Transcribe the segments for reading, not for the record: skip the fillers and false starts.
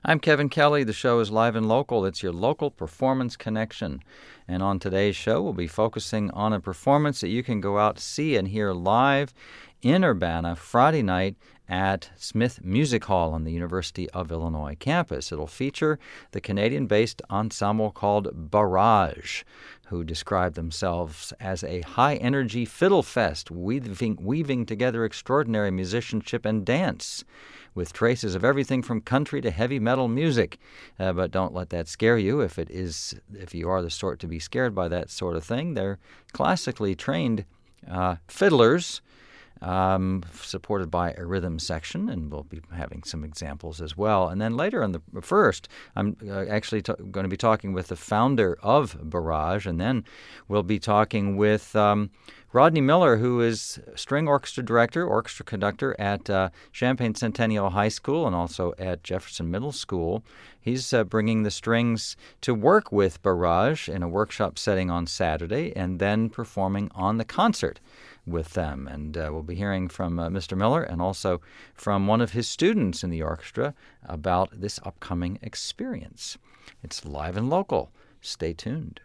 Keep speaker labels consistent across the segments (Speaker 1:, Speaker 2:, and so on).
Speaker 1: I'm Kevin Kelly. The show is Live and Local. It's your local performance connection. And on today's show, we'll be focusing on a performance that you can go out, see, and hear live in Urbana Friday night at Smith Music Hall on the University of Illinois campus. It'll feature the Canadian-based ensemble called Barrage, who describe themselves as a high-energy fiddle fest, weaving together extraordinary musicianship and dance, with traces of everything from country to heavy metal music. But don't let that scare you. If you are the sort to be scared by that sort of thing, they're classically trained fiddlers, supported by a rhythm section, and we'll be having some examples as well. And then later on the first, I'm actually going to be talking with the founder of Barrage, and then we'll be talking with Rodney Miller, who is string orchestra director, orchestra conductor at Champaign Centennial High School and also at Jefferson Middle School. He's bringing the strings to work with Barrage in a workshop setting on Saturday and then performing on the concert with them. And we'll be hearing from Mr. Miller and also from one of his students in the orchestra about this upcoming experience. It's Live and Local. Stay tuned.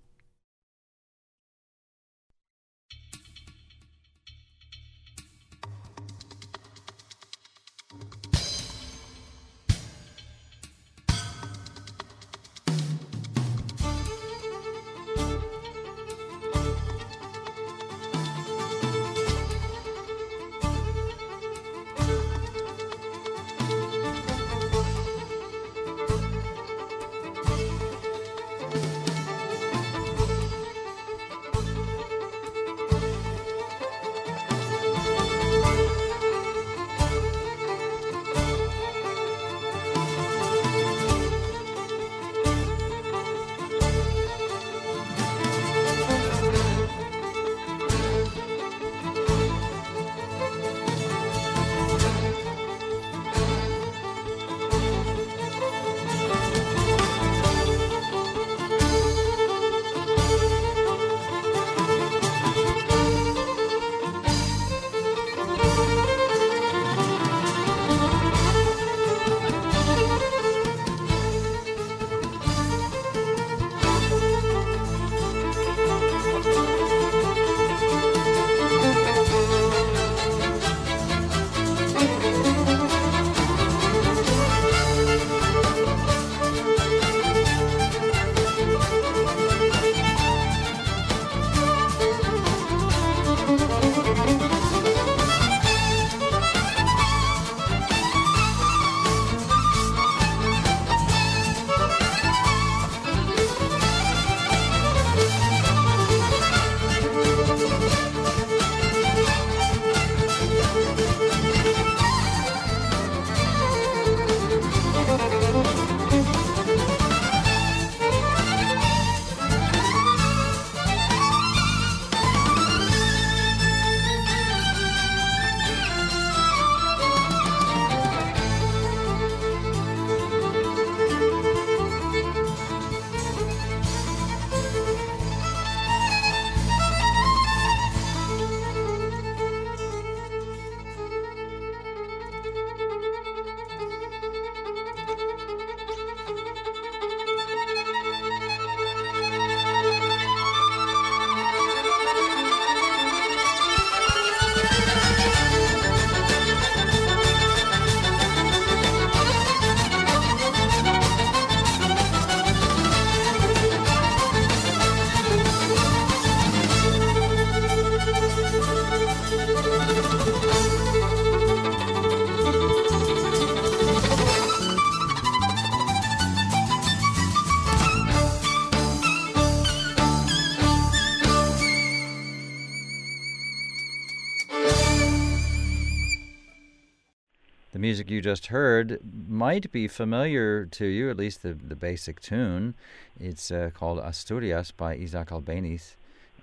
Speaker 1: The music you just heard might be familiar to you, at least the basic tune. It's called Asturias by Isaac Albéniz,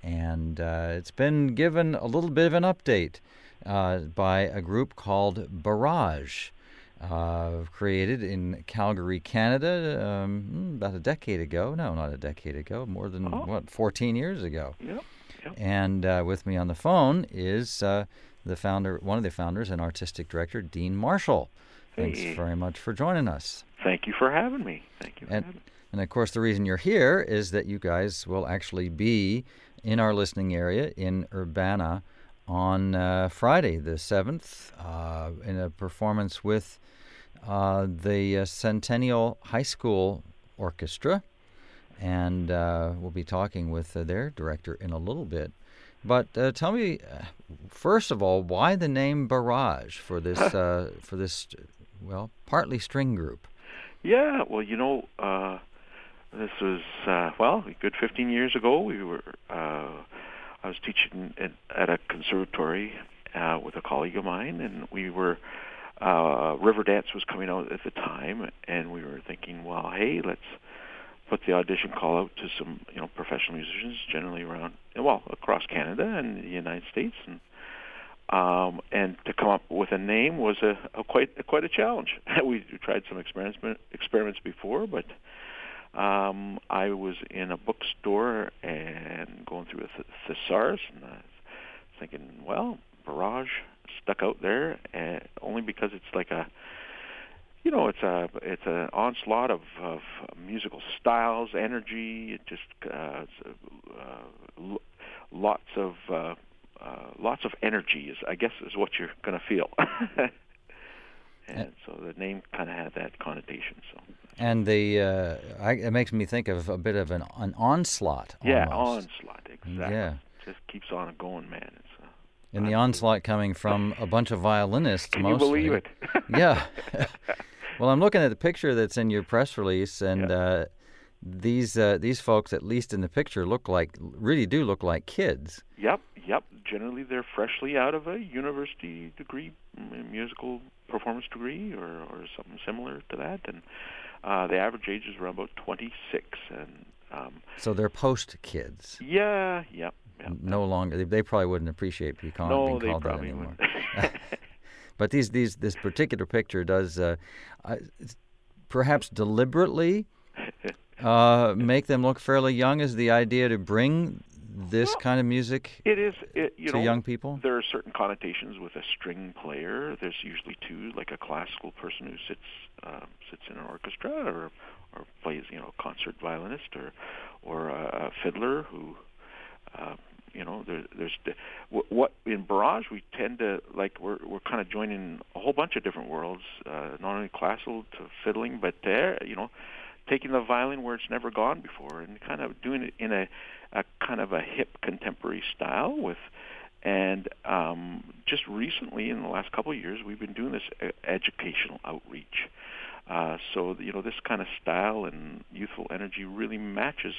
Speaker 1: and it's been given a little bit of an update by a group called Barrage, created in Calgary, Canada, about a decade ago. No, not a decade ago, more than, 14 years ago.
Speaker 2: Yep.
Speaker 1: And with me on the phone is the founder, one of the founders and artistic director, Dean Marshall. Thanks very much for joining us.
Speaker 2: Thank you for having me. Thank you for having me.
Speaker 1: And of course, the reason you're here is that you guys will actually be in our listening area in Urbana on Friday, the 7th, in a performance with the Centennial High School Orchestra. And we'll be talking with their director in a little bit. But tell me, first of all, why the name Barrage for this partly string group?
Speaker 2: Yeah, well, this was a good 15 years ago. I was teaching at a conservatory with a colleague of mine, and we were Riverdance was coming out at the time, and we were thinking, well, hey, let's put the audition call out to some professional musicians, generally across Canada and the United States, and to come up with a name was quite a challenge. We tried some experiments before, but I was in a bookstore and going through a thesaurus, and I was thinking, well, Barrage stuck out there, only because it's like it's an onslaught of musical styles, energy. It just lots of energy is what you're going to feel. And so the name kind of had that connotation. So.
Speaker 1: And it makes me think of a bit of an onslaught.
Speaker 2: Yeah,
Speaker 1: almost.
Speaker 2: onslaught, exactly.
Speaker 1: Yeah.
Speaker 2: Just keeps on going, man.
Speaker 1: And the onslaught coming from a bunch of violinists,
Speaker 2: Can
Speaker 1: mostly.
Speaker 2: you believe it?
Speaker 1: Yeah. Well, I'm looking at the picture that's in your press release, and these folks, at least in the picture, really do look like kids.
Speaker 2: Yep. Generally, they're freshly out of a university degree, musical performance degree, or something similar to that. And the average age is around about 26. And
Speaker 1: so they're post kids.
Speaker 2: Yeah.
Speaker 1: No longer. They probably wouldn't appreciate being called that anymore. But this particular picture does perhaps deliberately make them look fairly young. Is the idea to bring this kind of music to young people?
Speaker 2: There are certain connotations with a string player. There's usually two, like a classical person who sits in an orchestra or plays, concert violinist, or a fiddler who. There's what in Barrage we tend to we're kind of joining a whole bunch of different worlds, not only classical to fiddling, but taking the violin where it's never gone before and kind of doing it in a kind of a hip contemporary style just recently in the last couple of years we've been doing this educational outreach. So this kind of style and youthful energy really matches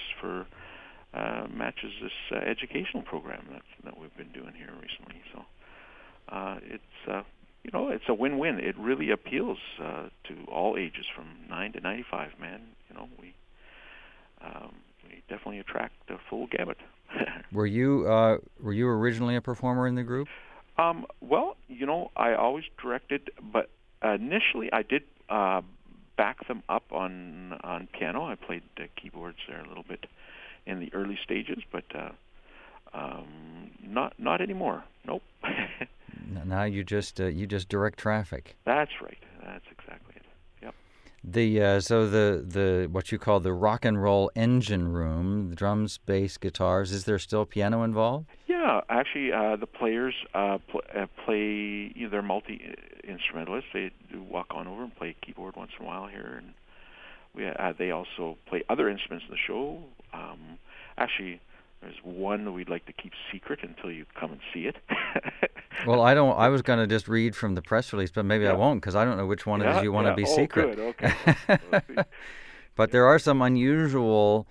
Speaker 2: this educational program that we've been doing here recently. So it's a win-win. It really appeals to all ages from 9 to 95. Man, we definitely attract the full gamut.
Speaker 1: Were you originally a performer in the group?
Speaker 2: Well, I always directed, but initially I did back them up on piano. I played keyboards there a little bit in the early stages, but not anymore. Nope.
Speaker 1: Now you just direct traffic.
Speaker 2: That's right. That's exactly it. Yep.
Speaker 1: The what you call the rock and roll engine room, the drums, bass, guitars. Is there still piano involved?
Speaker 2: Yeah, actually, the players play. They're multi-instrumentalists. They do walk on over and play keyboard once in a while here, and they also play other instruments in the show. Actually, there's one that we'd like to keep secret until you come and see it.
Speaker 1: Well, I don't. I was going to just read from the press release, but maybe I won't because I don't know which one it is you want to be secret.
Speaker 2: Good. Okay.
Speaker 1: But there are some unusual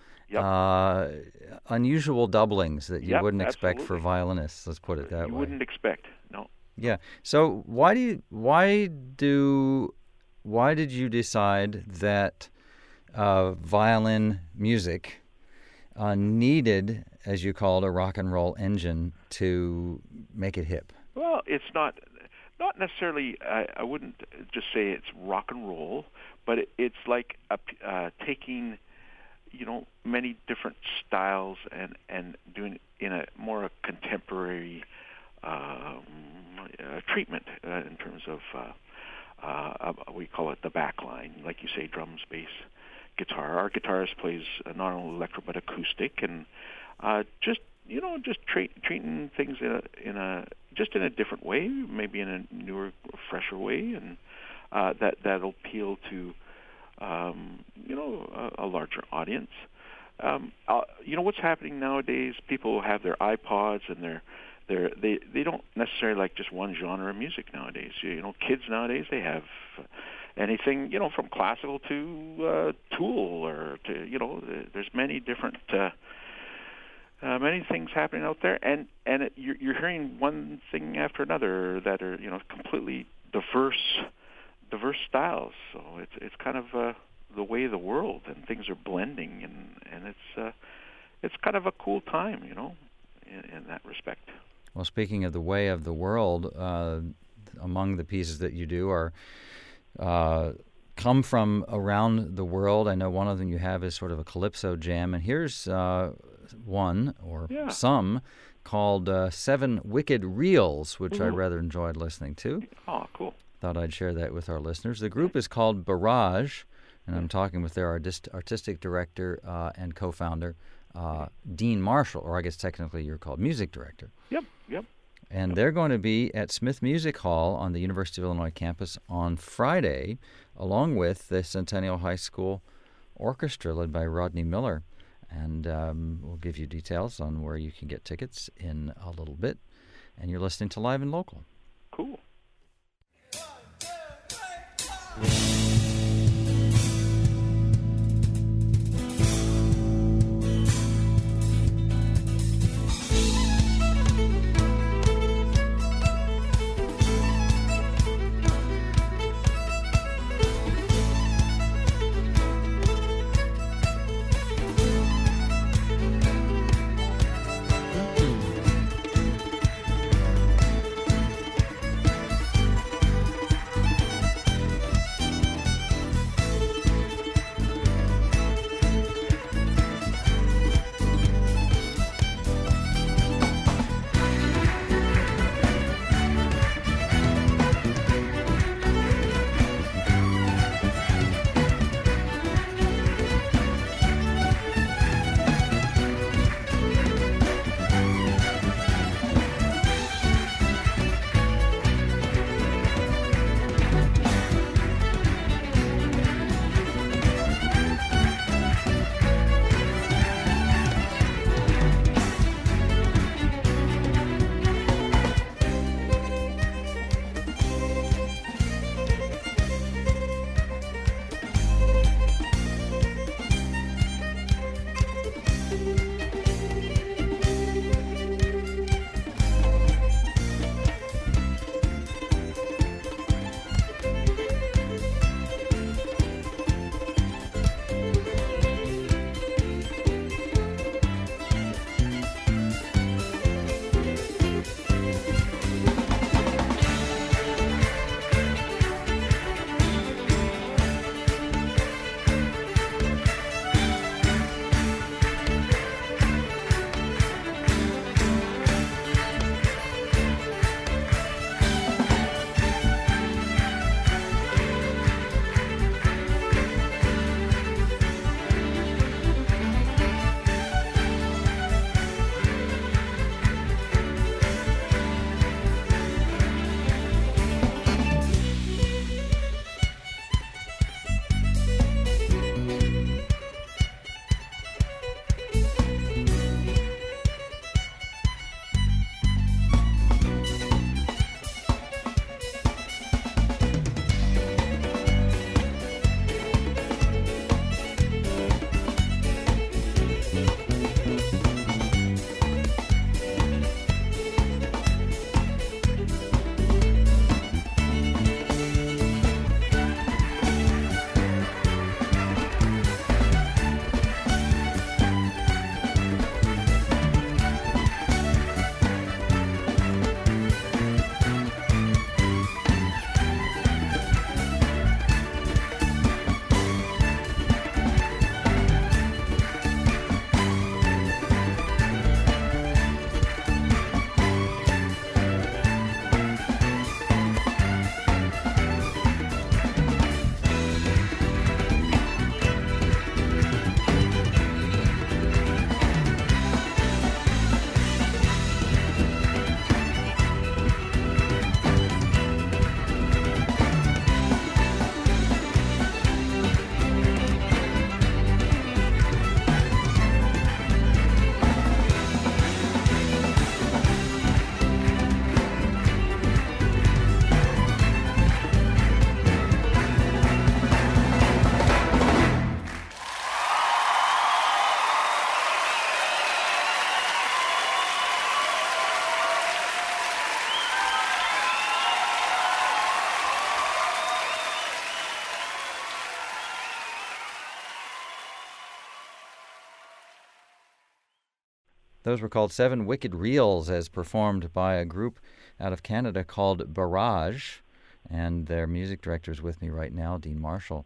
Speaker 1: doublings that you wouldn't expect for violinists. Let's put it that way.
Speaker 2: You wouldn't expect, no.
Speaker 1: Yeah. So why did you decide that violin music needed, as you called, a rock and roll engine to make it hip?
Speaker 2: Well, it's not necessarily. I wouldn't just say it's rock and roll, but it's like taking, many different styles and doing it in a more contemporary treatment in terms of we call it the back line, like you say, drums, bass, guitar. Our guitarist plays not only electro but acoustic, and just treating things in a different way, maybe in a newer, fresher way, and that'll appeal to a larger audience. What's happening nowadays? People have their iPods and they don't necessarily like just one genre of music nowadays. Kids nowadays, they have anything, from classical to Tool, or to there's many different many things happening out there, and you're hearing one thing after another that are completely diverse styles. So it's kind of the way of the world, and things are blending, and it's kind of a cool time, in that respect.
Speaker 1: Well, speaking of the way of the world, among the pieces that you do are come from around the world. I know one of them you have is sort of a calypso jam, and here's one or some called Seven Wicked Reels, which I rather enjoyed listening to.
Speaker 2: Oh, cool.
Speaker 1: Thought I'd share that with our listeners. The group is called Barrage, and I'm talking with their artistic director and co-founder, Dean Marshall, or I guess technically you're called music director.
Speaker 2: Yep.
Speaker 1: And they're going to be at Smith Music Hall on the University of Illinois campus on Friday, along with the Centennial High School Orchestra led by Rodney Miller. And we'll give you details on where you can get tickets in a little bit. And you're listening to Live and Local.
Speaker 2: Cool.
Speaker 1: Those were called Seven Wicked Reels, as performed by a group out of Canada called Barrage, and their music director is with me right now, Dean Marshall.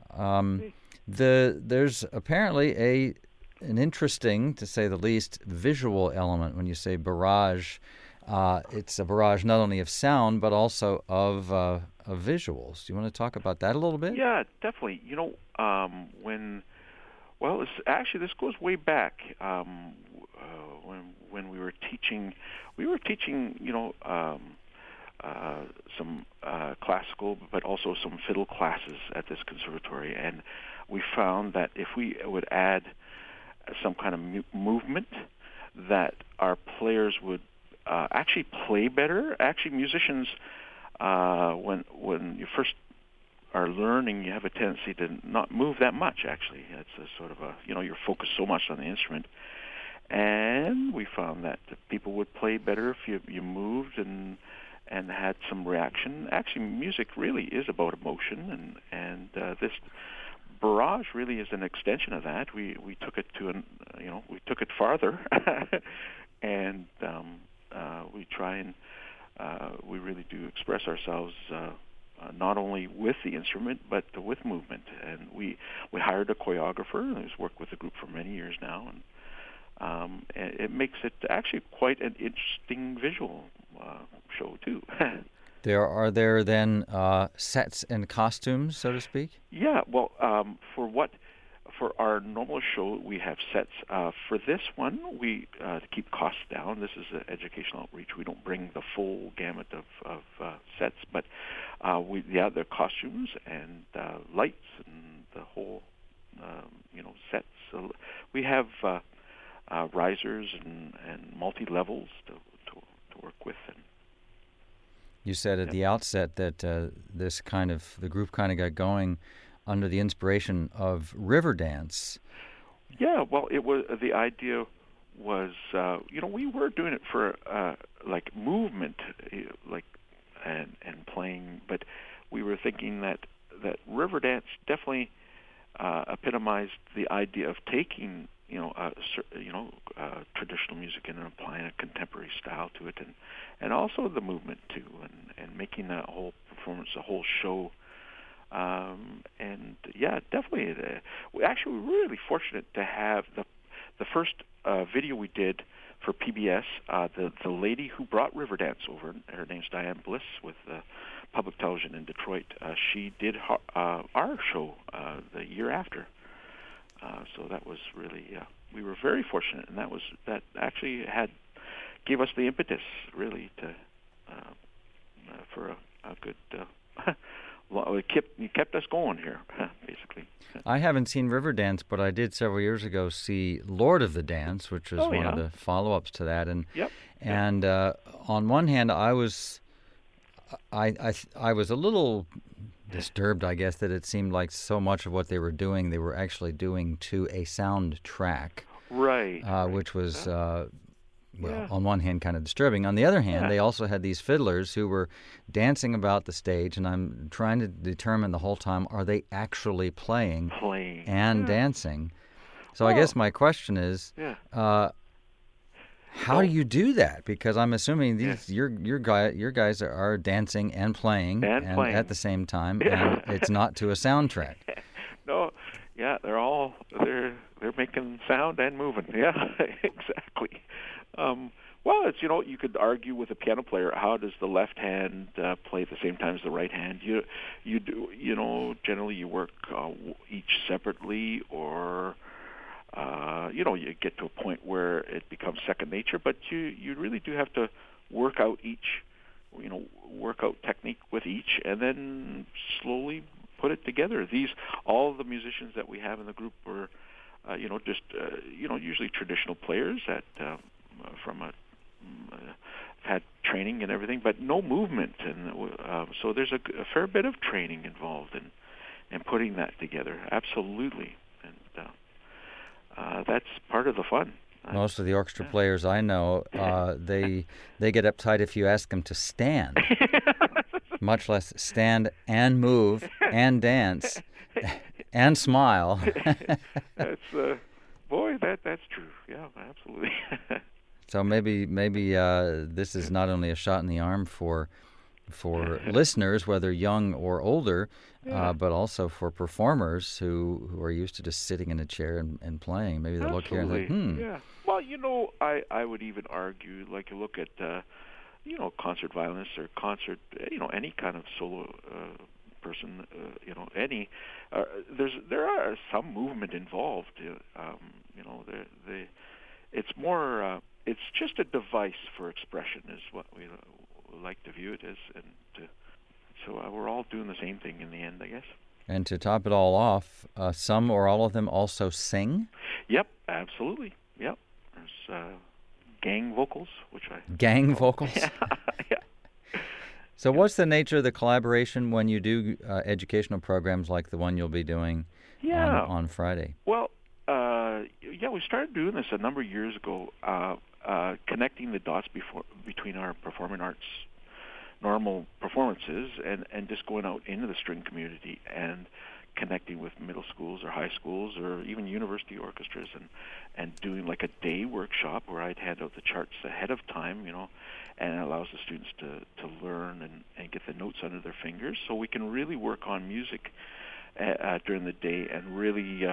Speaker 1: There's apparently an interesting, to say the least, visual element when you say barrage. It's a barrage not only of sound but also of visuals. Do you want to talk about that a little bit?
Speaker 2: Yeah, definitely. This goes way back. When we were teaching, some classical, but also some fiddle classes at this conservatory, and we found that if we would add some kind of movement, that our players would actually play better. Actually, musicians, when you first are learning, you have a tendency to not move that much. Actually, it's a sort of you're focused so much on the instrument, and we found that people would play better if you moved and had some reaction. Actually, music really is about emotion, and this barrage really is an extension of that. We took it we took it farther, and we try and we really do express ourselves not only with the instrument but with movement. And we hired a choreographer who's worked with the group for many years now, and it makes it actually quite an interesting visual show too.
Speaker 1: Are there then sets and costumes, so to speak?
Speaker 2: Yeah, well, for our normal show, we have sets. For this one, we to keep costs down. This is an educational outreach. We don't bring the full gamut of sets, but the costumes and lights and the whole sets. So we have risers and multi levels to work with. And
Speaker 1: you said at the outset that the group kind of got going under the inspiration of river dance.
Speaker 2: Yeah, well, the idea was, we were doing it for like movement, and playing, but we were thinking that river dance definitely epitomized the idea of taking traditional music and applying a contemporary style to it, and also the movement too, and making that whole performance, the whole show. And yeah, definitely. We're really fortunate to have the first video we did for PBS. The lady who brought Riverdance over, her name's Diane Bliss with Public Television in Detroit. She did our show the year after. So that was really we were very fortunate, and that actually gave us the impetus really to for a good. It kept us going here, basically.
Speaker 1: I haven't seen Riverdance, but I did several years ago see Lord of the Dance, which was one of the follow-ups to that. And on one hand, I was a little disturbed, I guess, that it seemed like so much of what they were actually doing to a soundtrack,
Speaker 2: right?
Speaker 1: Which was. On one hand, kind of disturbing. On the other hand, they also had these fiddlers who were dancing about the stage, and I'm trying to determine the whole time, are they actually playing and dancing? So I guess my question is, how do you do that? Because I'm assuming your guys are dancing and playing at the same time, and it's not to a soundtrack.
Speaker 2: No, they're making sound and moving. Yeah, exactly. Well, it's you could argue with a piano player, how does the left hand play at the same time as the right hand? You do generally you work each separately, or you get to a point where it becomes second nature. But you really do have to work out technique with each, and then slowly put it together. All the musicians that we have in the group were usually traditional players that had training and everything, but no movement, and so there's a fair bit of training involved in putting that together. Absolutely, and that's part of the fun.
Speaker 1: Most of the orchestra players I know, they get uptight if you ask them to stand, much less stand and move and dance and smile.
Speaker 2: That's true. Yeah, absolutely.
Speaker 1: So maybe this is not only a shot in the arm for listeners, whether young or older, but also for performers who are used to just sitting in a chair and playing. Maybe they'll look here and think,
Speaker 2: Yeah. Well, I would even argue, like you look at, concert violinists or concert, any kind of solo person, there are some movement involved. It's more, it's just a device for expression, is what we like to view it as, and so we're all doing the same thing in the end, I guess.
Speaker 1: And to top it all off, some or all of them also sing?
Speaker 2: Yep, absolutely. Yep. There's gang vocals, which I...
Speaker 1: Gang vocals?
Speaker 2: Yeah.
Speaker 1: So what's the nature of the collaboration when you do educational programs like the one you'll be doing on Friday?
Speaker 2: Well, we started doing this a number of years ago, connecting the dots between our performing arts normal performances and just going out into the string community and connecting with middle schools or high schools or even university orchestras and doing like a day workshop where I'd hand out the charts ahead of time, and it allows the students to learn and get the notes under their fingers so we can really work on music during the day and really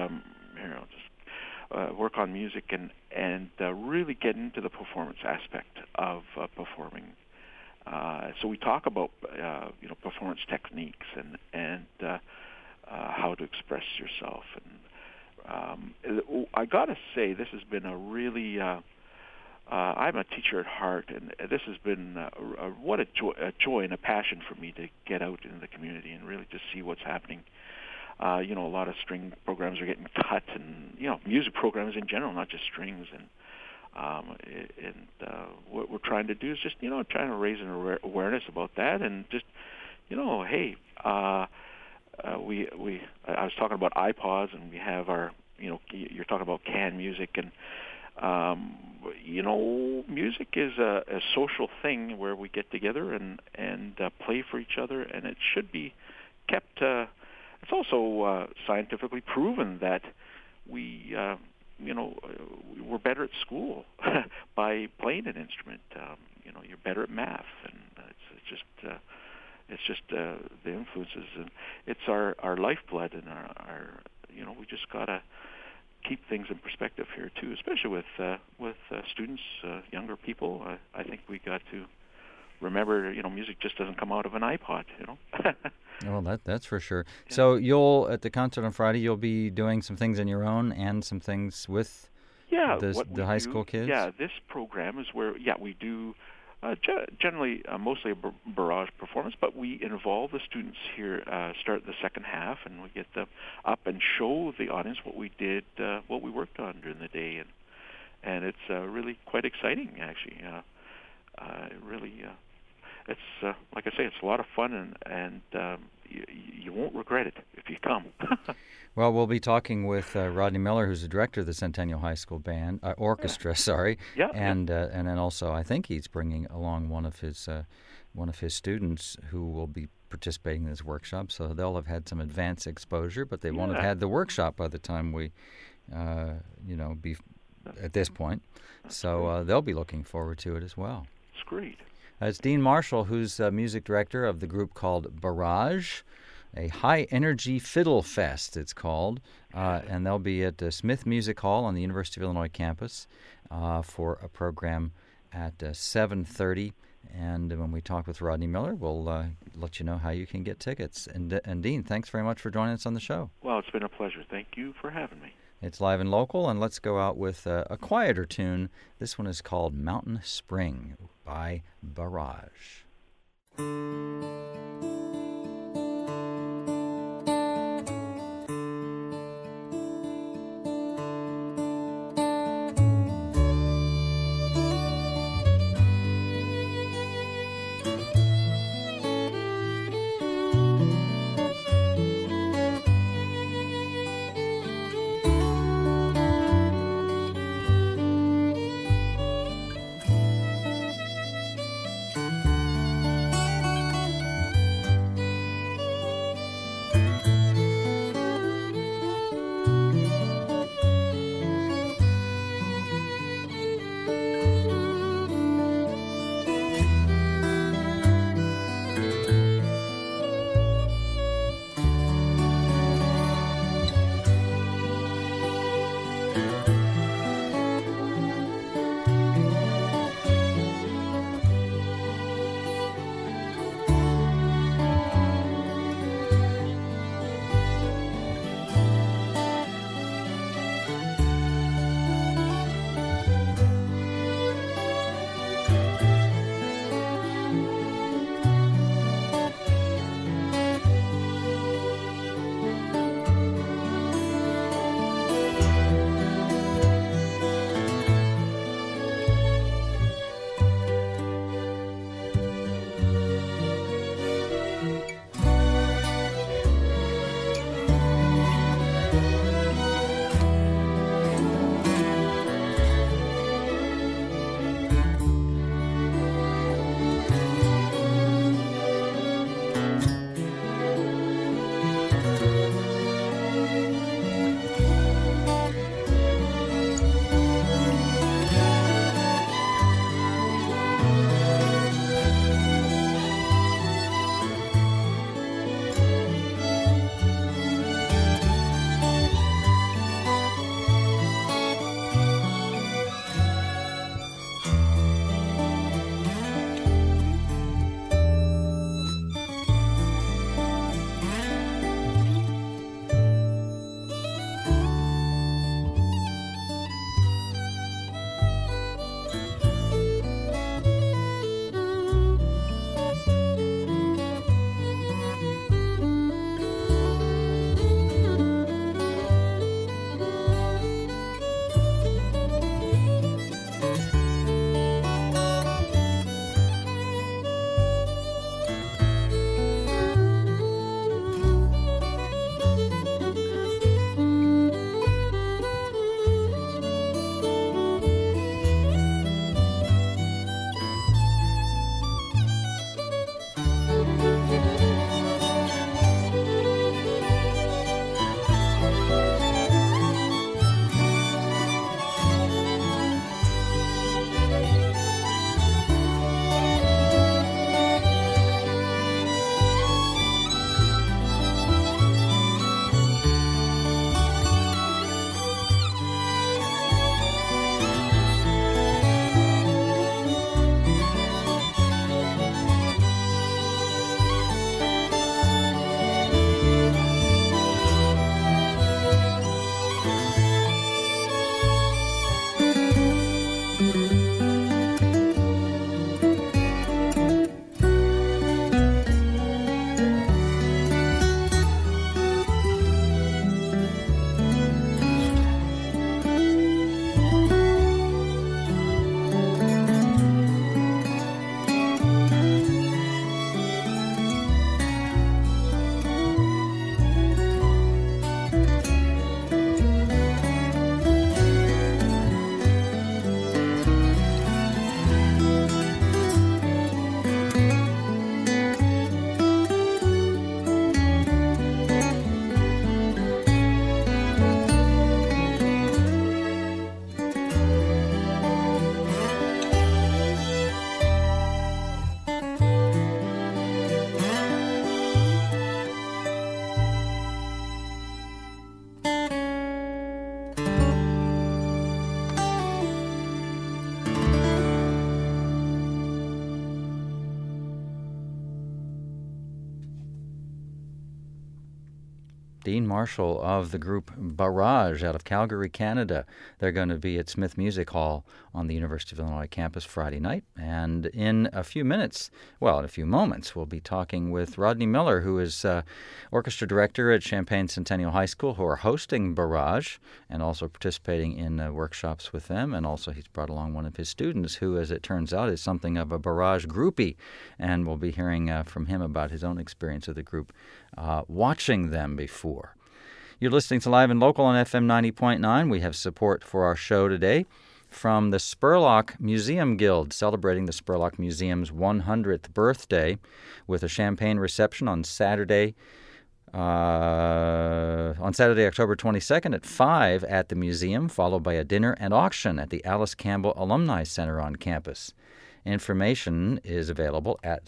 Speaker 2: work on music and really get into the performance aspect of performing. So we talk about performance techniques and how to express yourself. And I gotta say, this has been a really I'm a teacher at heart, and this has been what a joy and a passion for me to get out into the community and really just see what's happening. A lot of string programs are getting cut, and music programs in general, not just strings. And what we're trying to do is just trying to raise an awareness about that, and just hey, I was talking about iPods, and we have our you're talking about canned music, and music is a social thing where we get together and play for each other, and it should be kept. It's also scientifically proven that we're better at school by playing an instrument. You're better at math, and it's just the influences, and it's our lifeblood, and our we just gotta keep things in perspective here too, especially with students, younger people. I think we got to remember, music just doesn't come out of an iPod,
Speaker 1: Well, that's for sure. Yeah. So you'll, at the concert on Friday, you'll be doing some things on your own and some things with the high school kids?
Speaker 2: Yeah, this program is where, we do generally mostly a barrage performance, but we involve the students here, start the second half, and we get them up and show the audience what we did, what we worked on during the day. And it's really quite exciting, actually. It's like I say, it's a lot of fun, and you won't regret it if you come.
Speaker 1: Well, we'll be talking with Rodney Miller, who's the director of the Centennial High School Band Orchestra. Sorry, and then also I think he's bringing along one of his students who will be participating in this workshop. So they'll have had some advanced exposure, but they won't have had the workshop by the time we, be at this point. So they'll be looking forward to it as well.
Speaker 2: It's great.
Speaker 1: It's Dean Marshall, who's music director of the group called Barrage, a high-energy fiddle fest, it's called, and they'll be at Smith Music Hall on the University of Illinois campus for a program at 7:30. And when we talk with Rodney Miller, we'll let you know how you can get tickets. And Dean, thanks very much for joining us on the show.
Speaker 2: Well, it's been a pleasure. Thank you for having me.
Speaker 1: It's live and local, and let's go out with a quieter tune. This one is called Mountain Spring by Barrage. Dean Marshall of the group Barrage out of Calgary, Canada. They're going to be at Smith Music Hall on the University of Illinois campus Friday night. And in a few moments, we'll be talking with Rodney Miller, who is orchestra director at Champaign Centennial High School, who are hosting Barrage and also participating in workshops with them. And also he's brought along one of his students who, as it turns out, is something of a Barrage groupie. And we'll be hearing from him about his own experience of the group watching them before. You're listening to Live and Local on FM 90.9. We have support for our show today from the Spurlock Museum Guild, celebrating the Spurlock Museum's 100th birthday with a champagne reception on Saturday, October 22nd at 5 at the museum, followed by a dinner and auction at the Alice Campbell Alumni Center on campus. Information is available at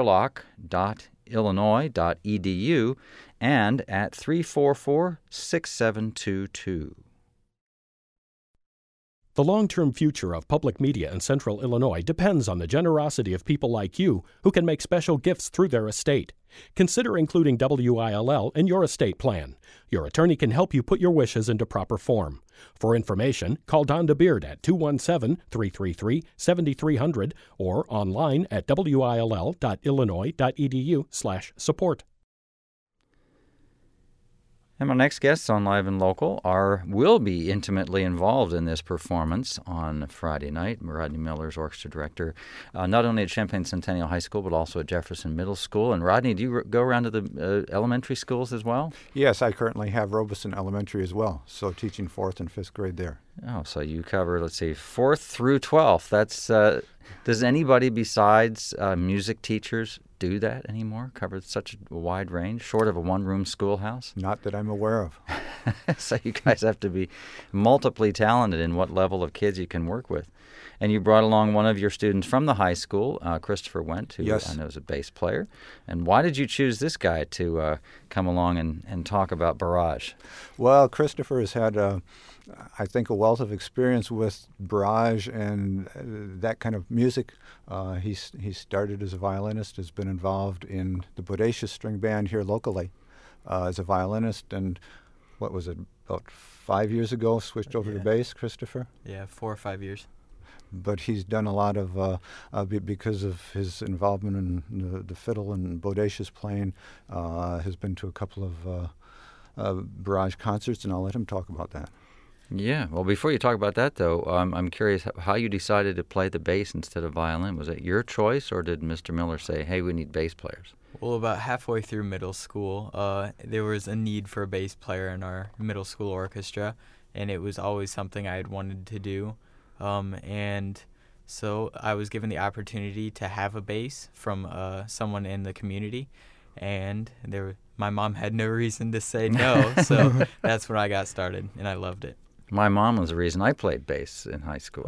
Speaker 1: spurlock.illinois.edu and at 344-6722.
Speaker 3: The long-term future of public media in Central Illinois depends on the generosity of people like you who can make special gifts through their estate. Consider including WILL in your estate plan. Your attorney can help you put your wishes into proper form. For information, call Don DeBeard at 217-333-7300 or online at will.illinois.edu/support.
Speaker 1: And my next guests on Live and Local will be intimately involved in this performance on Friday night. Rodney Miller's orchestra director, not only at Champaign Centennial High School, but also at Jefferson Middle School. And Rodney, do you go around to the elementary schools as well?
Speaker 4: Yes, I currently have Robeson Elementary as well, so teaching 4th and 5th grade there.
Speaker 1: Oh, so you cover, 4th through 12th. That's does anybody besides music teachers do that anymore? Cover such a wide range, short of a one-room schoolhouse?
Speaker 4: Not that I'm aware of.
Speaker 1: So you guys have to be multiply talented in what level of kids you can work with. And you brought along one of your students from the high school, Christopher Wendt, who
Speaker 4: yes.
Speaker 1: I know is a bass player. And why did you choose this guy to come along and talk about Barrage?
Speaker 4: Well, Christopher has had, I think, a wealth of experience with Barrage and that kind of music. He started as a violinist, has been involved in the Bodacious String Band here locally as a violinist, and what was it, about 5 years ago, switched over to bass, Christopher?
Speaker 5: Yeah, 4 or 5 years.
Speaker 4: But he's done a lot of, because of his involvement in the fiddle and Bodacious playing, has been to a couple of Barrage concerts, and I'll let him talk about that.
Speaker 1: Yeah. Well, before you talk about that, though, I'm curious how you decided to play the bass instead of violin. Was it your choice, or did Mr. Miller say, hey, we need bass players?
Speaker 5: Well, about halfway through middle school, there was a need for a bass player in our middle school orchestra, and it was always something I had wanted to do. And so I was given the opportunity to have a bass from someone in the community, and my mom had no reason to say no, so that's when I got started, and I loved it.
Speaker 1: My mom was the reason I played bass in high school.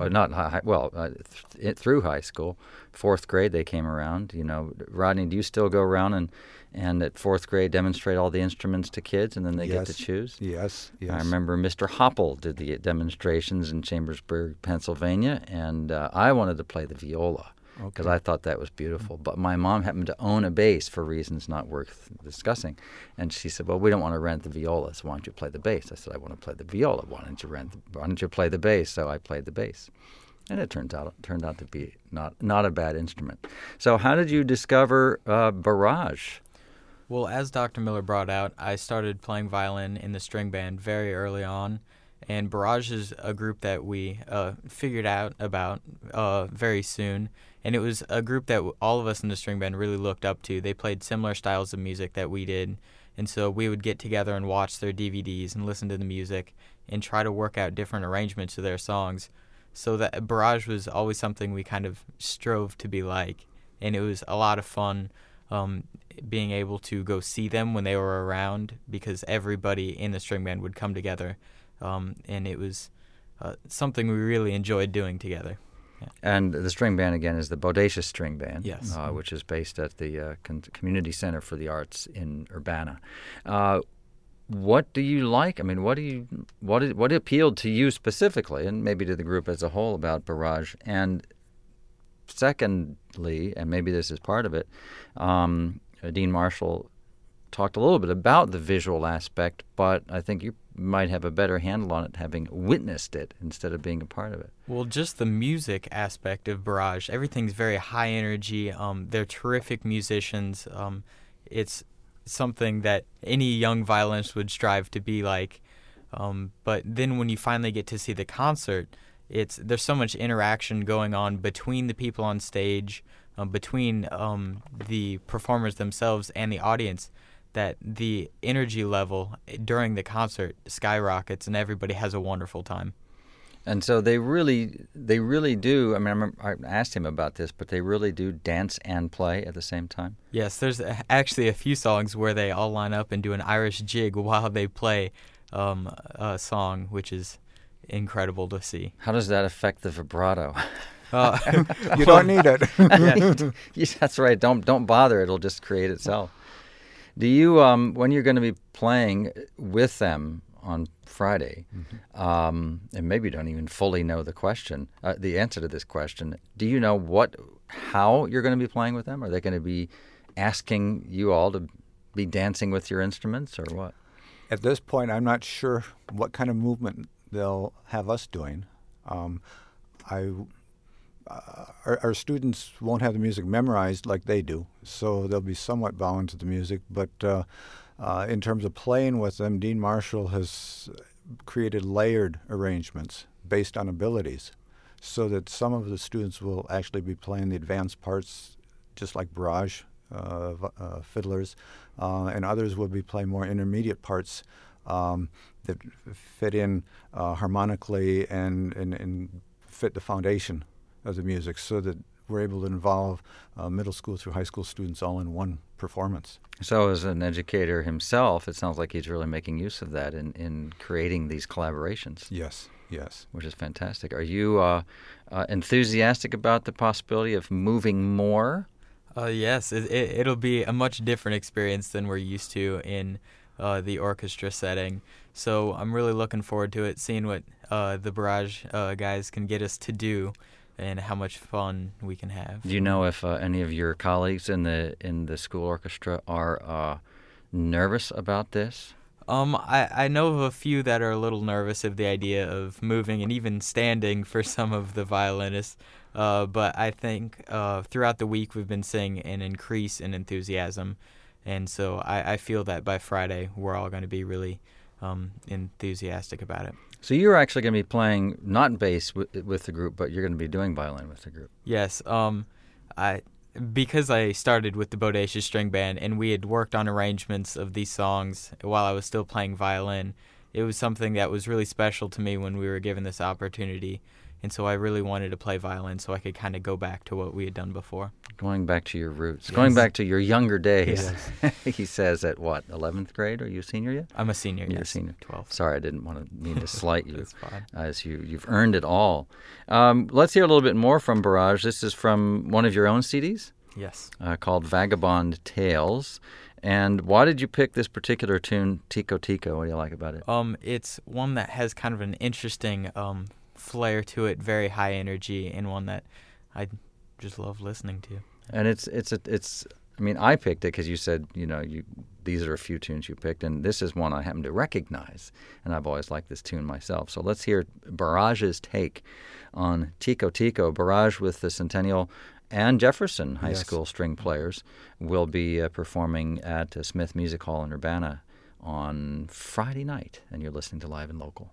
Speaker 1: Through high school. 4th grade they came around. Rodney, do you still go around and at 4th grade demonstrate all the instruments to kids and then they get to choose?
Speaker 4: Yes.
Speaker 1: I remember Mr. Hoppel did the demonstrations in Chambersburg, Pennsylvania, and I wanted to play the viola because I thought that was beautiful. But my mom happened to own a bass for reasons not worth discussing. And she said, well, we don't want to rent the viola, so why don't you play the bass? I said, I want to play the viola. Why don't you play the bass? So I played the bass. And it turned out to be not a bad instrument. So how did you discover Barrage?
Speaker 5: Well, as Dr. Miller brought out, I started playing violin in the string band very early on. And Barrage is a group that we figured out about very soon. And it was a group that all of us in the string band really looked up to. They played similar styles of music that we did. And so we would get together and watch their DVDs and listen to the music and try to work out different arrangements of their songs. So that Barrage was always something we kind of strove to be like. And it was a lot of fun being able to go see them when they were around, because everybody in the string band would come together. And it was something we really enjoyed doing together. Yeah.
Speaker 1: And the string band, again, is the Bodacious String Band,
Speaker 5: yes.
Speaker 1: Which is based at the Community Center for the Arts in Urbana. What do you like? I mean, what appealed to you specifically, and maybe to the group as a whole, about Barrage? And secondly, and maybe this is part of it, Dean Marshall talked a little bit about the visual aspect, but I think you might have a better handle on it having witnessed it instead of being a part of it.
Speaker 5: Well, just the music aspect of Barrage, everything's very high energy. They're terrific musicians. It's something that any young violinist would strive to be like. But then when you finally get to see the concert, there's so much interaction going on between the people on stage, between the performers themselves and the audience, that the energy level during the concert skyrockets and everybody has a wonderful time.
Speaker 1: And so they really do. I mean, I asked him about this, but they really do dance and play at the same time.
Speaker 5: Yes, there's actually a few songs where they all line up and do an Irish jig while they play a song, which is incredible to see.
Speaker 1: How does that affect the vibrato?
Speaker 4: You don't need it.
Speaker 1: Yeah, that's right. Don't bother. It'll just create itself. Do you, when you're going to be playing with them on Friday, and maybe you don't even fully know the answer to this question, do you know how you're going to be playing with them? Are they going to be asking you all to be dancing with your instruments or what?
Speaker 4: At this point, I'm not sure what kind of movement they'll have us doing. Our students won't have the music memorized like they do, so they'll be somewhat bound to the music. But in terms of playing with them, Dean Marshall has created layered arrangements based on abilities, so that some of the students will actually be playing the advanced parts, just like barrage fiddlers, and others will be playing more intermediate parts that fit in harmonically and fit the foundation of the music, so that we're able to involve middle school through high school students all in one performance.
Speaker 1: So as an educator himself, it sounds like he's really making use of that in creating these collaborations.
Speaker 4: Yes.
Speaker 1: Which is fantastic. Are you enthusiastic about the possibility of moving more?
Speaker 5: Yes, it'll be a much different experience than we're used to in the orchestra setting. So I'm really looking forward to it, seeing what the Barrage guys can get us to do and how much fun we can have.
Speaker 1: Do you know if any of your colleagues in the school orchestra are nervous about this?
Speaker 5: I know of a few that are a little nervous of the idea of moving and even standing for some of the violinists. But I think throughout the week we've been seeing an increase in enthusiasm. And so I feel that by Friday we're all going to be really enthusiastic about it.
Speaker 1: So you're actually going to be playing not bass with the group, but you're going to be doing violin with the group.
Speaker 5: Yes. Because I started with the Bodacious String Band and we had worked on arrangements of these songs while I was still playing violin, it was something that was really special to me when we were given this opportunity. And so I really wanted to play violin so I could kind of go back to what we had done before.
Speaker 1: Going back to your roots.
Speaker 5: Yes.
Speaker 1: Going back to your younger days.
Speaker 5: Yes.
Speaker 1: He says at what, 11th grade? Are you a senior yet?
Speaker 5: I'm a senior,
Speaker 1: You're
Speaker 5: yes.
Speaker 1: a senior.
Speaker 5: 12.
Speaker 1: Sorry, I didn't mean to slight you.
Speaker 5: That's fine.
Speaker 1: As you've earned it all. Let's hear a little bit more from Barrage. This is from one of your own CDs?
Speaker 5: Yes.
Speaker 1: Called Vagabond Tales. And why did you pick this particular tune, Tico Tico? What do you like about it?
Speaker 5: It's one that has kind of an interesting flair to it, very high energy, and one that I just love listening to.
Speaker 1: And it's I mean, I picked it because you said, these are a few tunes you picked, and this is one I happen to recognize, and I've always liked this tune myself. So let's hear Barrage's take on Tico Tico. Barrage with the Centennial and Jefferson High School string players will be performing at Smith Music Hall in Urbana on Friday night, and you're listening to Live and Local.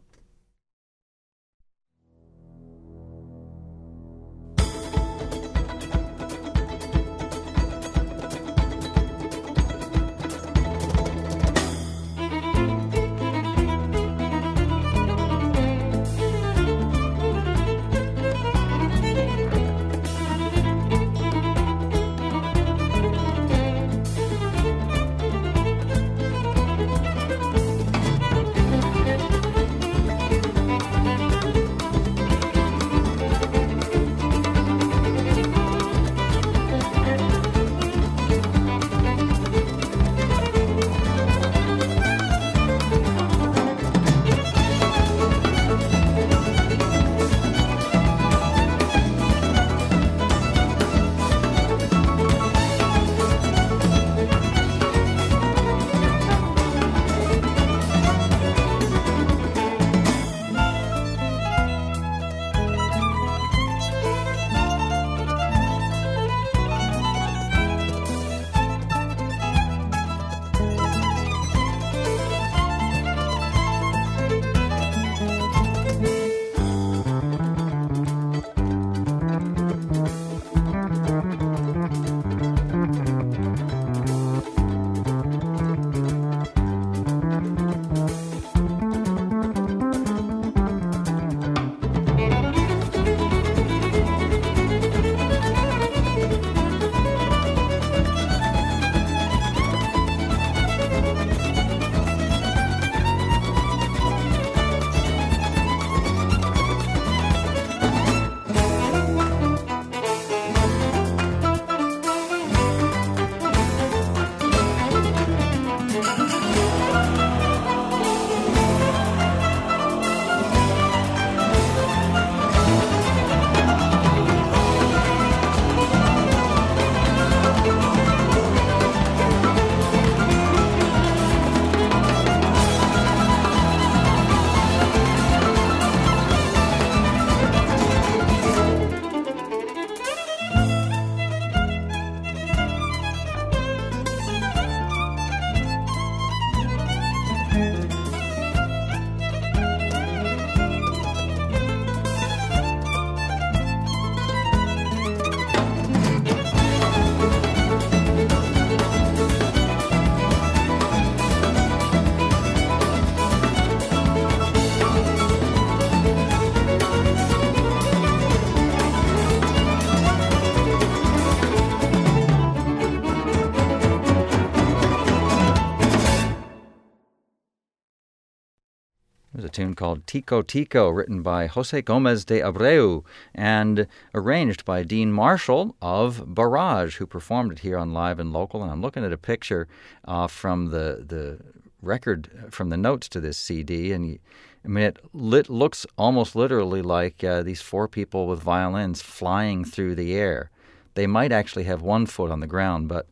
Speaker 1: There's a tune called Tico Tico, written by Jose Gomez de Abreu and arranged by Dean Marshall of Barrage, who performed it here on Live and Local. And I'm looking at a picture from the record, from the notes to this CD, and it looks almost literally like these four people with violins flying through the air. They might actually have one foot on the ground, but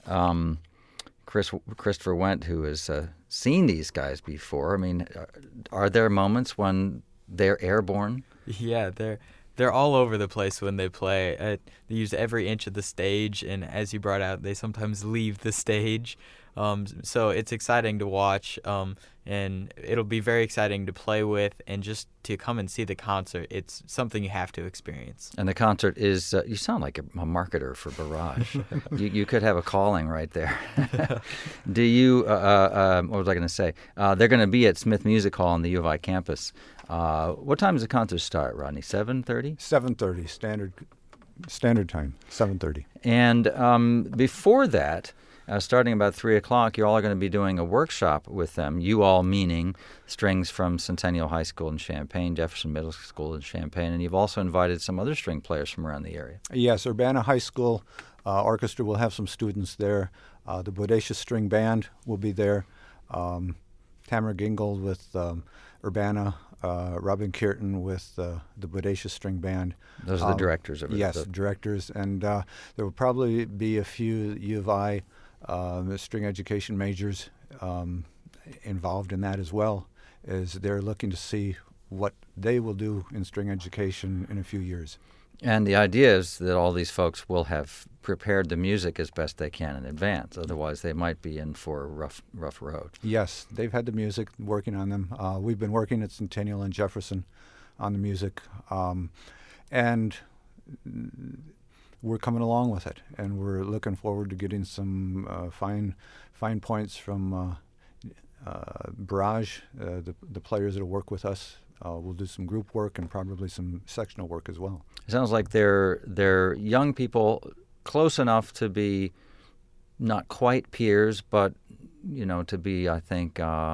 Speaker 1: Christopher Wendt, who has seen these guys before, I mean, are there moments when they're airborne?
Speaker 5: Yeah, they're all over the place when they play. They use every inch of the stage, and as you brought out, they sometimes leave the stage. So it's exciting to watch, and it'll be very exciting to play with, and just to come and see the concert. It's something you have to experience.
Speaker 1: And the concert is, you sound like a marketer for Barrage. you could have a calling right there. Do you, what was I going to say? They're going to be at Smith Music Hall on the U of I campus. What time does the concert start, Rodney? 7:30?
Speaker 4: 7:30, standard time, 7:30.
Speaker 1: And before that, starting about 3 o'clock, you're all going to be doing a workshop with them. You all meaning strings from Centennial High School in Champaign, Jefferson Middle School in Champaign, and you've also invited some other string players from around the area.
Speaker 4: Yes, Urbana High School Orchestra will have some students there. The Bodacious String Band will be there. Tamara Gingold with Urbana, Robin Kierton with the Bodacious String Band.
Speaker 1: Those are the directors of it.
Speaker 4: Yes, directors. And there will probably be a few U of I string education majors involved in that as well, as they're looking to see what they will do in string education in a few years.
Speaker 1: And the idea is that all these folks will have prepared the music as best they can in advance. Otherwise, they might be in for a rough road.
Speaker 4: Yes, they've had the music, working on them. We've been working at Centennial and Jefferson on the music, and we're coming along with it. And we're looking forward to getting some fine points from Barrage, the players that will work with us. We'll do some group work and probably some sectional work as well.
Speaker 1: It sounds like they're young people, close enough to be not quite peers, but to be, I think, at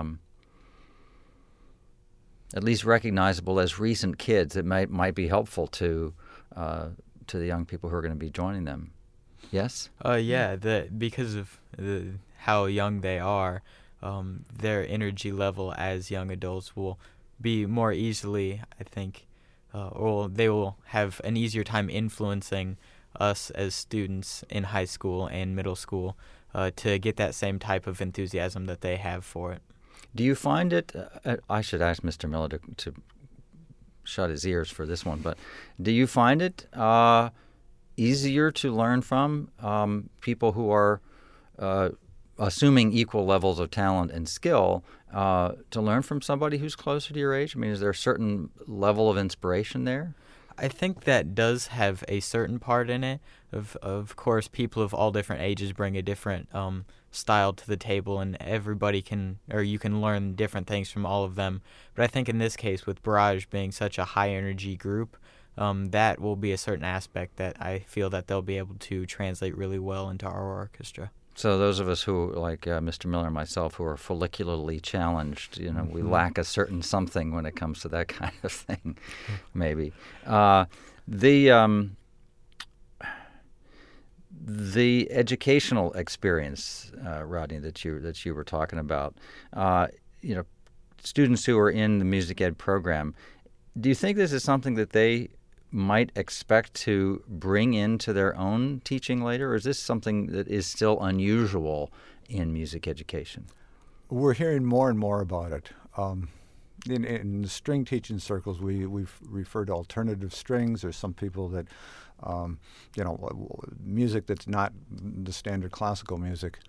Speaker 1: least recognizable as recent kids. It might be helpful to the young people who are going to be joining them. Yes?
Speaker 5: Yeah, because of how young they are, their energy level as young adults will be more easily, I think, or they will have an easier time influencing us as students in high school and middle school to get that same type of enthusiasm that they have for it.
Speaker 1: Do you find it, I should ask Mr. Miller to shut his ears for this one, but do you find it easier to learn from people who are assuming equal levels of talent and skill, to learn from somebody who's closer to your age? I mean, is there a certain level of inspiration there?
Speaker 5: I think that does have a certain part in it. Of course, people of all different ages bring a different style to the table, and everybody you can learn different things from all of them. But I think in this case, with Barrage being such a high-energy group, that will be a certain aspect that I feel that they'll be able to translate really well into our orchestra.
Speaker 1: So those of us who, like Mr. Miller and myself, who are follicularly challenged, we lack a certain something when it comes to that kind of thing, maybe. The educational experience, Rodney, that you were talking about, students who are in the music ed program, do you think this is something that they might expect to bring into their own teaching later, or is this something that is still unusual in music education?
Speaker 4: We're hearing more and more about it. In the string teaching circles, we've referred to alternative strings. There's some people that, music that's not the standard classical music.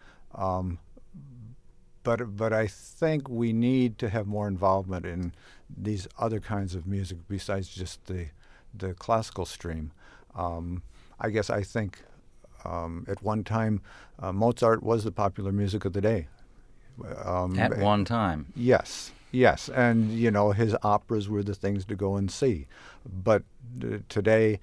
Speaker 4: But I think we need to have more involvement in these other kinds of music besides just the classical stream. I think at one time Mozart was the popular music of the day.
Speaker 1: At one time.
Speaker 4: Yes, and his operas were the things to go and see. But today,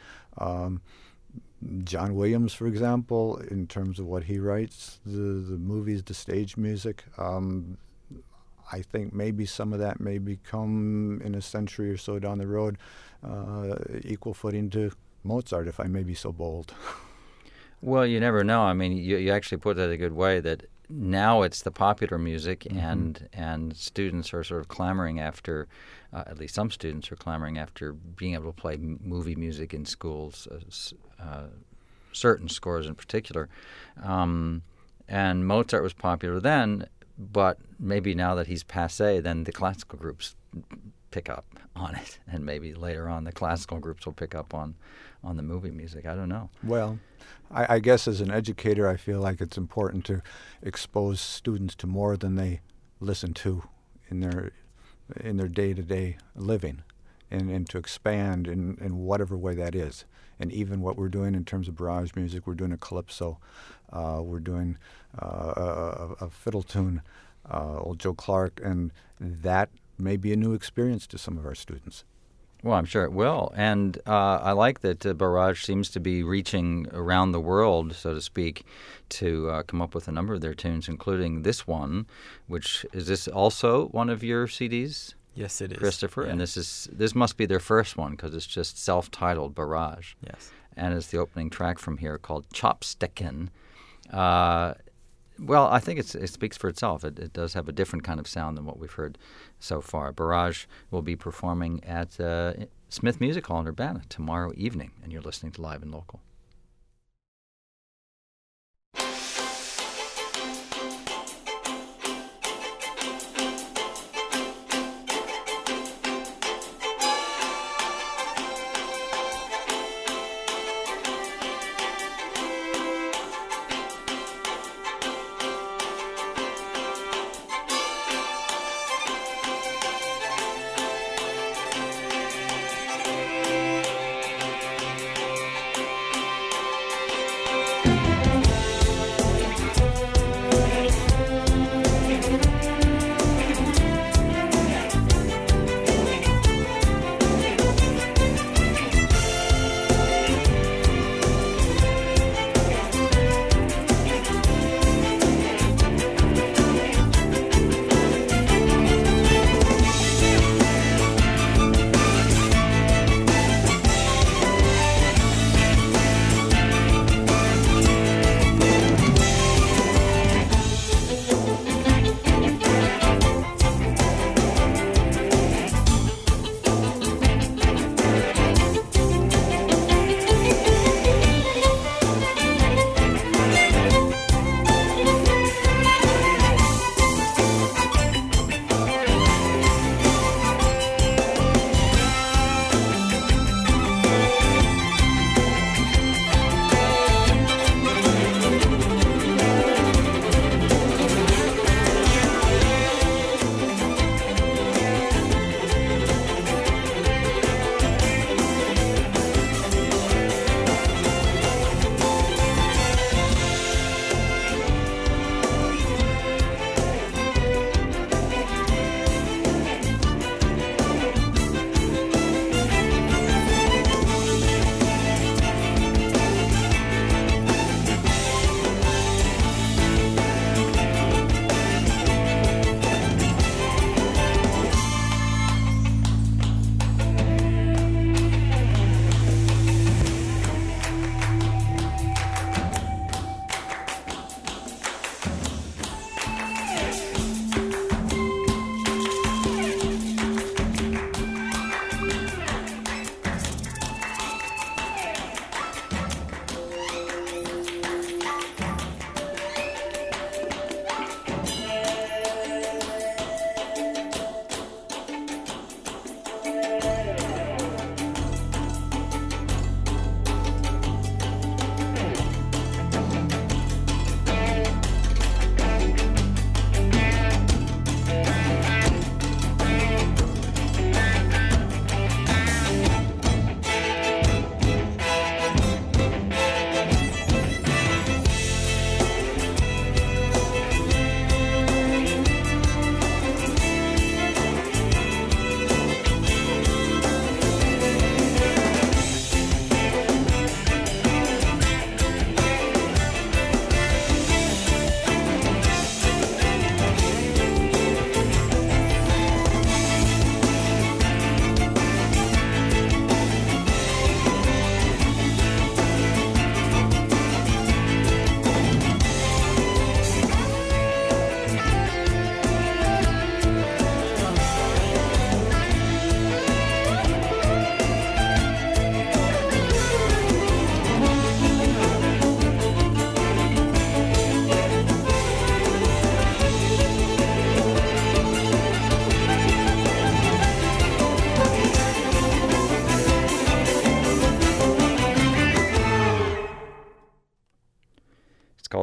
Speaker 4: John Williams, for example, in terms of what he writes, the movies, the stage music, I think maybe some of that may become, in a century or so down the road, equal footing to Mozart, if I may be so bold.
Speaker 1: Well, you never know. I mean, you actually put that a good way, that now it's the popular music, and students are sort of clamoring after, at least some students are clamoring after being able to play movie music in schools, certain scores in particular. And Mozart was popular then, but maybe now that he's passé, then the classical groups pick up on it, and maybe later on the classical groups will pick up on the movie music. I don't know.
Speaker 4: Well, I guess as an educator, I feel like it's important to expose students to more than they listen to in their day-to-day living, and to expand in whatever way that is. And even what we're doing in terms of barrage music, we're doing a calypso, we're doing a fiddle tune, old Joe Clark, and that may be a new experience to some of our students.
Speaker 1: Well, I'm sure it will. And I like that Barrage seems to be reaching around the world, so to speak, to come up with a number of their tunes, including this one, which is this also one of your CDs?
Speaker 5: Yes, it is.
Speaker 1: Christopher?
Speaker 5: Yeah.
Speaker 1: And this must be their first one, because it's just self-titled Barrage.
Speaker 5: Yes.
Speaker 1: And it's the opening track from here called Chopstickin'. Well, I think it speaks for itself. It does have a different kind of sound than what we've heard so far. Barrage will be performing at Smith Music Hall in Urbana tomorrow evening, and you're listening to Live and Local.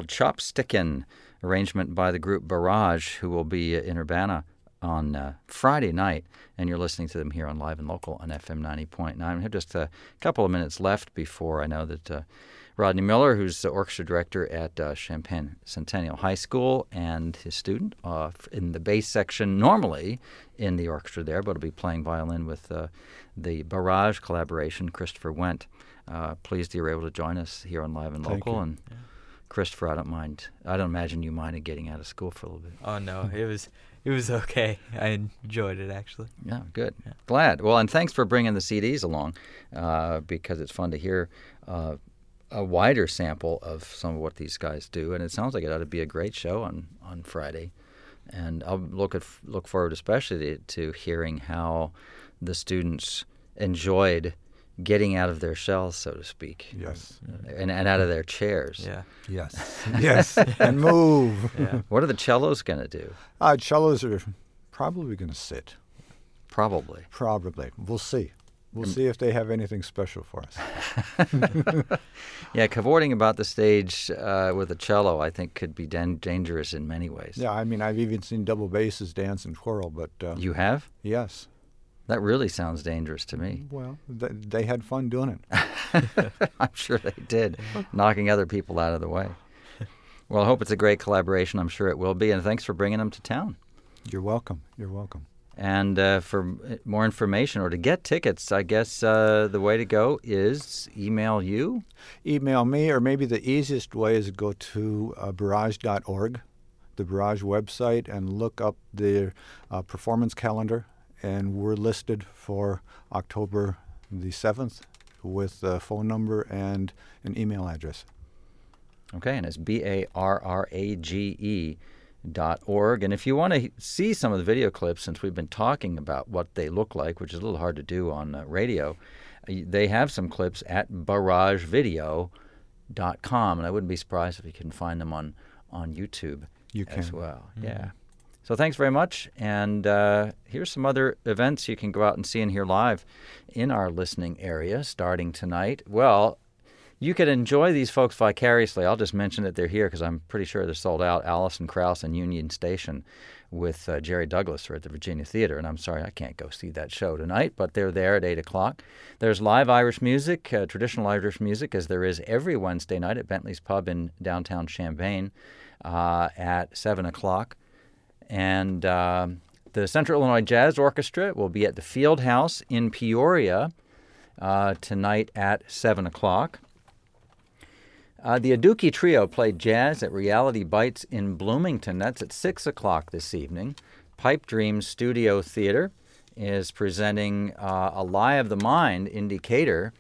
Speaker 1: called Chopstickin', arrangement by the group Barrage, who will be in Urbana on Friday night, and you're listening to them here on Live and Local on FM 90.9. We have just a couple of minutes left before I know that Rodney Miller, who's the orchestra director at Champaign Centennial High School, and his student in the bass section, normally in the orchestra there, but will be playing violin with the Barrage collaboration, Christopher Wendt. Pleased you were able to join us here on Live and Local. And Christopher, I don't mind. I don't imagine you minded getting out of school for a little bit.
Speaker 5: Oh, no, it was okay. I enjoyed it, actually.
Speaker 1: Yeah, good. Yeah. Glad. Well, and thanks for bringing the CDs along, because it's fun to hear a wider sample of some of what these guys do, and it sounds like it ought to be a great show on Friday. And I'll look forward especially to hearing how the students enjoyed getting out of their shells, so to speak.
Speaker 4: Yes.
Speaker 1: And out of their chairs.
Speaker 5: Yeah.
Speaker 4: Yes. Yes. And move.
Speaker 5: Yeah.
Speaker 1: What are the cellos going to do?
Speaker 4: Cellos are probably going to sit.
Speaker 1: Probably.
Speaker 4: We'll see. We'll see if they have anything special for us.
Speaker 1: Yeah, cavorting about the stage with a cello, I think, could be dangerous in many ways.
Speaker 4: Yeah, I mean, I've even seen double basses dance and twirl, but...
Speaker 1: You have?
Speaker 4: Yes.
Speaker 1: That really sounds dangerous to me.
Speaker 4: Well, they had fun doing it.
Speaker 1: I'm sure they did, knocking other people out of the way. Well, I hope it's a great collaboration. I'm sure it will be, and thanks for bringing them to town.
Speaker 4: You're welcome. You're welcome.
Speaker 1: And for more information or to get tickets, I guess the way to go is email you?
Speaker 4: Email me, or maybe the easiest way is go to barrage.org, the Barrage website, and look up their performance calendar. And we're listed for October the 7th with a phone number and an email address.
Speaker 1: Okay, and it's barrage.org. And if you want to see some of the video clips, since we've been talking about what they look like, which is a little hard to do on radio, they have some clips at barragevideo.com. And I wouldn't be surprised if you can find them on YouTube as well. Mm-hmm. Yeah. So thanks very much, and here's some other events you can go out and see and hear live in our listening area starting tonight. Well, you could enjoy these folks vicariously. I'll just mention that they're here because I'm pretty sure they're sold out. Alison Krauss and Union Station with Jerry Douglas are at the Virginia Theater, and I'm sorry I can't go see that show tonight, but they're there at 8 o'clock. There's live Irish music, traditional Irish music, as there is every Wednesday night at Bentley's Pub in downtown Champaign at 7 o'clock. And the Central Illinois Jazz Orchestra will be at the Field House in Peoria tonight at 7 o'clock. The Aduki Trio played jazz at Reality Bites in Bloomington. That's at 6 o'clock this evening. Pipe Dreams Studio Theater is presenting a Lie of the Mind in Decatur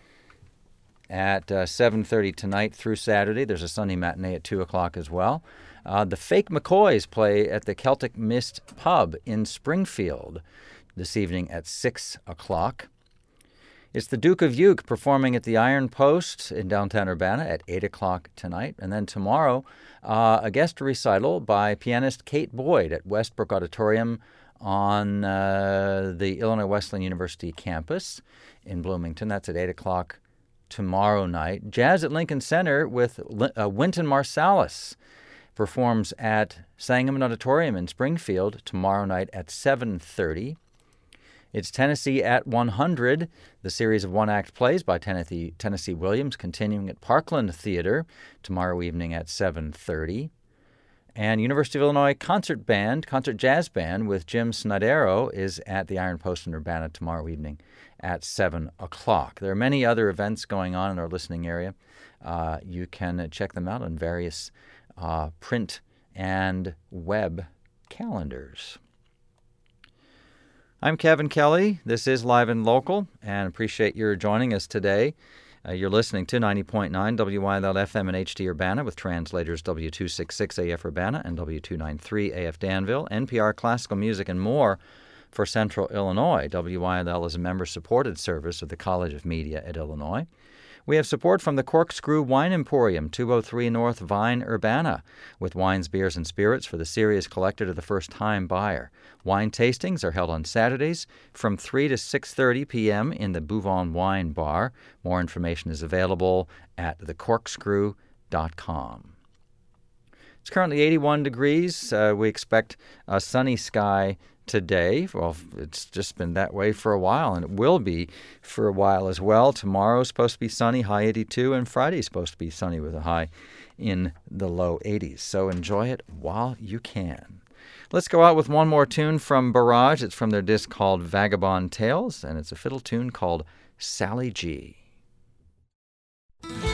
Speaker 1: at 7:30 tonight through Saturday. There's a Sunday matinee at 2 o'clock as well. The Fake McCoys play at the Celtic Mist Pub in Springfield this evening at 6 o'clock. It's the Duke of Uke performing at the Iron Post in downtown Urbana at 8 o'clock tonight. And then tomorrow, a guest recital by pianist Kate Boyd at Westbrook Auditorium on the Illinois Wesleyan University campus in Bloomington. That's at 8 o'clock tomorrow night. Jazz at Lincoln Center with Wynton Marsalis performs at Sangamon Auditorium in Springfield tomorrow night at 7:30. It's Tennessee at 100, the series of one-act plays by Tennessee Williams, continuing at Parkland Theater tomorrow evening at 7:30. And University of Illinois Concert Jazz Band with Jim Snodero is at the Iron Post in Urbana tomorrow evening at 7 o'clock. There are many other events going on in our listening area. You can check them out on various print and web calendars. I'm Kevin Kelly. This is Live and Local, and appreciate your joining us today. You're listening to 90.9 WYLL FM and HD Urbana with translators W266 AF Urbana and W293 AF Danville, NPR Classical Music, and more for Central Illinois. WYLL is a member-supported service of the College of Media at Illinois. We have support from the Corkscrew Wine Emporium, 203 North Vine, Urbana, with wines, beers, and spirits for the serious collector to the first-time buyer. Wine tastings are held on Saturdays from 3 to 6:30 p.m. in the Bouvon Wine Bar. More information is available at thecorkscrew.com. It's currently 81 degrees. We expect a sunny sky today. Well, it's just been that way for a while, and it will be for a while as well. Tomorrow's supposed to be sunny, high 82, and Friday's supposed to be sunny with a high in the low 80s. So enjoy it while you can. Let's go out with one more tune from Barrage. It's from their disc called Vagabond Tales, and it's a fiddle tune called Sally G.